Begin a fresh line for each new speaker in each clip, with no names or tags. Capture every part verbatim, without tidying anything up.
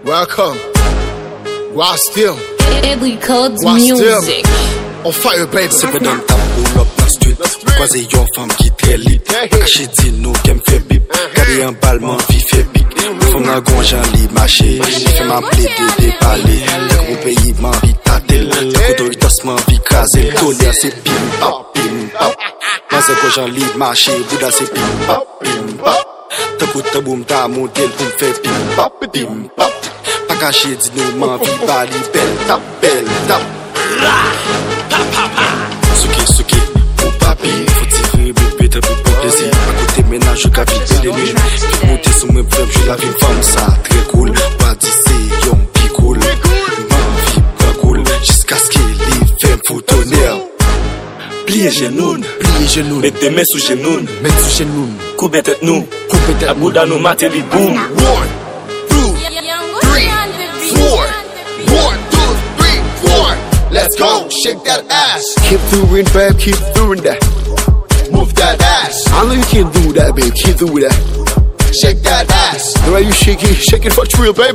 Welcome. Why still?
Edley Codes
Why still?
Music.
On fire, baby.
Se pe dan tap pull up nan street. Kwaze yon fam ki tre lit. Kache di nou kem fe bip. Gade yon balman vi fe bik. Fom nan gon jan li mache. Fe man ple de de pale. Tek moun peyi man vi tatel. Tek otoritas man vi kazel. Toner se pim pap pim pap. Manze gon jan li mache. Bouda se pim pap pim pap. Tek ou taboum ta montel pou m fe pim pap pim pap. Pa kache di nou man vi bali bel tap bel tap. Souke, souke, ou papi. Faut tirer bébé, t'as plus pour plaisir. À côté ménage, je capite les nuits. Puis monter sur mes preuves, je la vie femme, ça très cool. Pas d'ici, yon pi cool. Ma vie pas cool. Jusqu'à ce qu'il y fait foutonner.
Pliez genoux,
Pliez genoux.
mettez mains sous genoux.
Mets sous chez nous.
Coupez tête nous.
Coupez tête
La bouda nous mate li boum.
One, two, three, four. One, two, three, four. Let's go, shake that ass. Keep doing, babe, keep doing that. Move that ass. I know you can do that, babe, keep doing that. Shake that ass. The way you shake it, shake it for real, baby.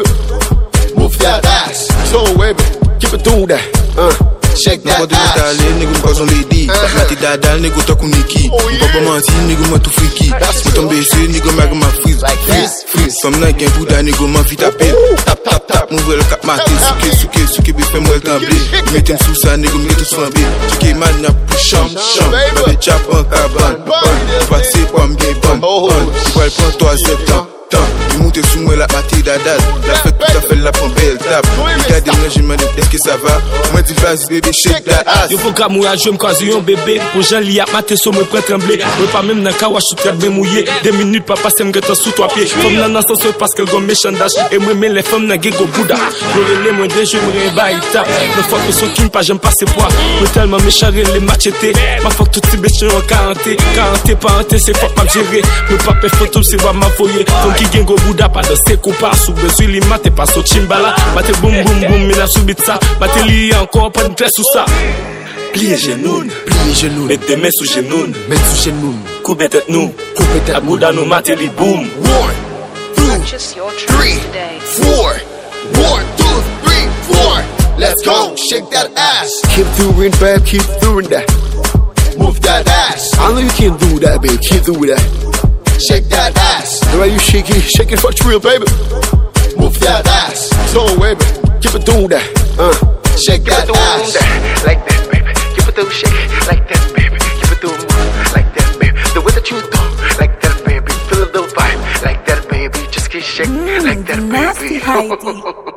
Move that ass. So, baby, keep it doing that. Uh, shake that
N'importe où
ass.
t'allais, nigga m'cause on lady. La t'es dadal, nigga t'as qu'on niki. Papa menti, nigga m'a tout freaky. M'en tombe sur, nigga m'a ma freeze. Freeze, freeze. Femme n'a qu'un bouddha, nigga m'a vite appel. Tap, tap, tap, m'ouvre le cap maté. Souké, souké, souké, bifé moi le temblé. Mettez m'sous ça, nigga m'y tout flambé. Souké man n'a pour chambre, chambre. Pas de chap en cabane. Passé pour m'gay bonne, bonne. Tu vas le prendre toi septembre. Il monte sous moi la partie d'adad. La fête tout à fait la prend belle table. Regardez-moi, je me demande est-ce que ça va. Moi dis vas-y bébé, shake that ass.
Yo faut ka mouya je m'cause yon bébé. Pour Jean li a maté so me prend trembler. Moi pas même nan kawa je très bien mouillé. Deux minutes papa c'est m'geta sous trois pieds. Femme nan nan sens parce qu'elle gon méchant dash. Et moi mais les femmes nan go bouda. Relé moi de je me réveille tap. Le fuck que son kim pas j'aime pas ses poids. Moi tellement méchant les machete. Ma fuck tout petit béchon en quarante. quarante parenté c'est fuck pas gérer. Me papa photo c'est va m'envoyer. Qui gen go bouda pas de se coupa sous besoin li mate pas so chimbala mate boum boum boum mais la subit ça mate li encore pas de place sous ça pliez genoux
Pliez genoux.
mettez mains sous genoux
Mets sous chez nous.
coupez tête nous
Coupez tête
la bouda nous mate li boum
One, two,
Purchase your tracks
three,
today.
four. One, two, three, four. Let's go, shake that ass. Keep doing, babe, keep doing that. Move that ass. I know you can do that, babe, keep doing that. Shake that ass. The way you shake it, shake it for real, baby. Move that ass. So, baby, keep it doing that. Uh, shake that ass.
Like that, baby. Keep it through, shake it like that, baby. Keep it through, move like that, baby. The way that you do, like that, baby. Feel the vibe, like that, baby. Just keep shaking like that,
Nasty
baby.
Heidi.